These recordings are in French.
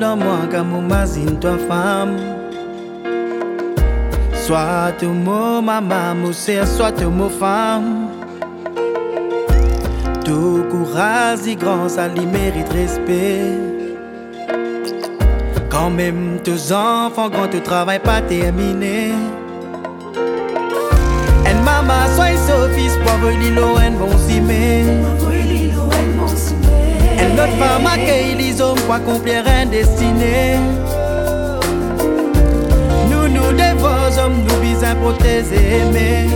sans moi comme on m'azine toi femme. Soit tu mon maman, mon sœur, soit tu mon femme. Tout courage et grand, ça lui mérite respect. Quand même tes enfants, quand tu travailles pas terminé. Et maman, sois Sophie, pour l'îlot, et bon cimé. Et notre femme accueille les hommes pour accomplir un destiné. Nous devons nous visons protéger, aimer.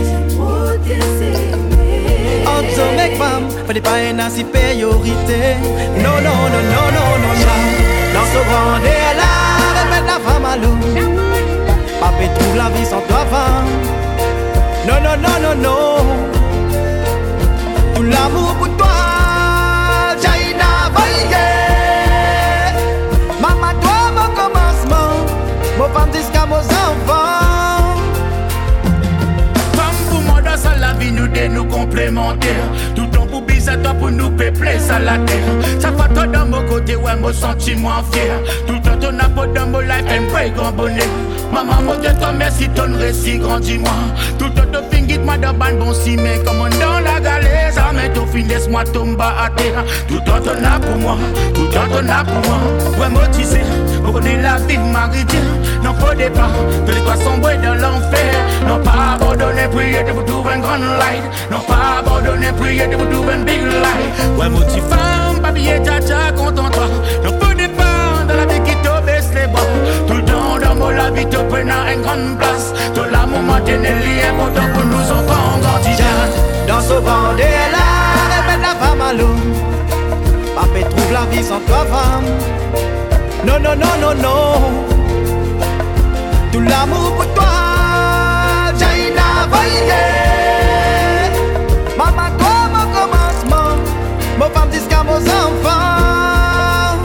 Entre hommes et femmes, fallait pas une priorité. Non, non, non, non, non, non, non. Dans ce grand là, remettre la femme à l'eau. Papa trouve la vie sans toi, femme. Non, non, non, non, non. Tout l'amour pour toi, Jaina Vaillé. Maman, toi, mon commencement. Mon femme jusqu'à mes enfants. Femme pour moi dans ça la vie nous deux nous complémentaires. Tout temps pour bizarre toi pour nous peupler ça la terre. Ça fait toi dans mon côté ouais mon sentiment fier. Tout temps ton apport dans mon life and break grand bonheur. Maman moi de toi merci ton récit grandis-moi. Tout temps te fingit moi dans ban bon si mais comme dans la galère ça met ton fin laisse-moi tomber à terre. Tout temps ton là pour moi. Tout temps ton là pour moi. Ouais moi tu sais on connaît la vie de Marie-Dieu. Non faut départ, que les toits sombres dans l'enfer. Non pas abandonner, prier de vous trouver une grande light. Non pas abandonner, prier de vous trouver une big light. Ouais motif femme, papier tcha content-toi. Non faut départ, dans la vie qui te baisse les bras. Tout le temps dans mon la vie te prenne une grande place. Tout l'amour maintenez lié, important pour nous enfants grandissants. Dans ce vent là, répète la femme à l'eau. Papa trouve la vie sans toi femme. Non, non, non, non, non. Tout l'amour pour toi, Jaina Vaillé. Maman, toi, mon commencement. Mon femme jusqu'à mes enfants.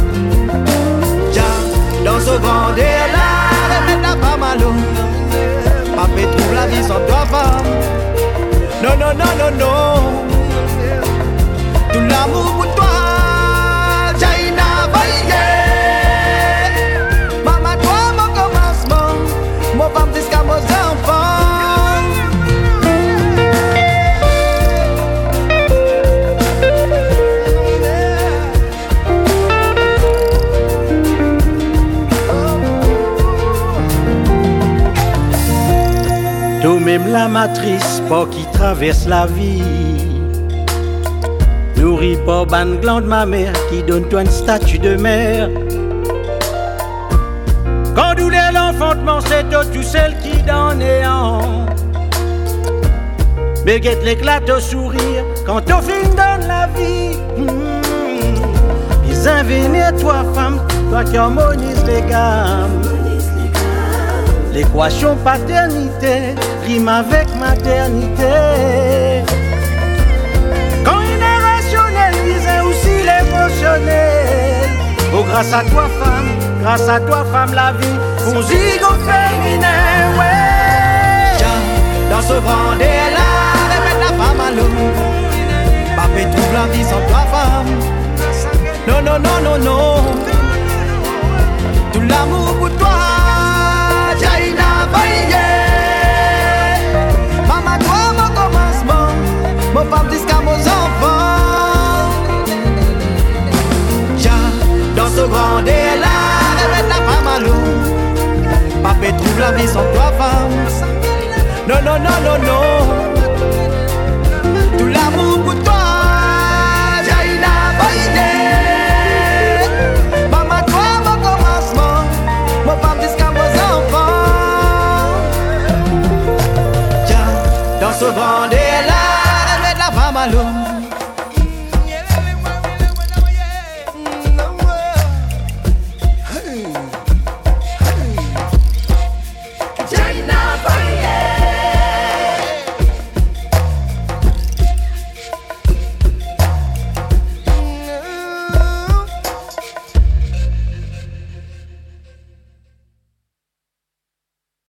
Dans ce vent là, remets la femme à l'eau. Papa trouve la vie sans toi, femme. Non, non, non, non, non. Tout l'amour pour toi, Jaina Vaillé. Mon femme jusqu'à mes enfants. Tout même la matrice, pas qui traverse la vie. Nourrit pas ban glande ma mère qui donne toi une statue de mère. Quand douleur l'enfantement, c'est tout celle qui dans néant. Béguette l'éclate au sourire quand au fin donne la vie. Ils invitent toi femme, toi qui harmonise les gammes. L'équation paternité rime avec maternité. Quand il est rationnel, il aussi l'émotionnel. Oh grâce à toi femme la vie pour zigo féminin, ouais. Dans ce vent là, remets la femme à l'eau. Papa trouve la vie sans toi femme. Non, non, non, non, non. Tout l'amour pour toi, Jaina Vaillé. Maman, toi, mon commencement. Mon femme jusqu'à mes enfants. Dans ce grand là, remets la femme à l'eau. Papa trouve la vie sans toi femme. Non, non, non, non, non.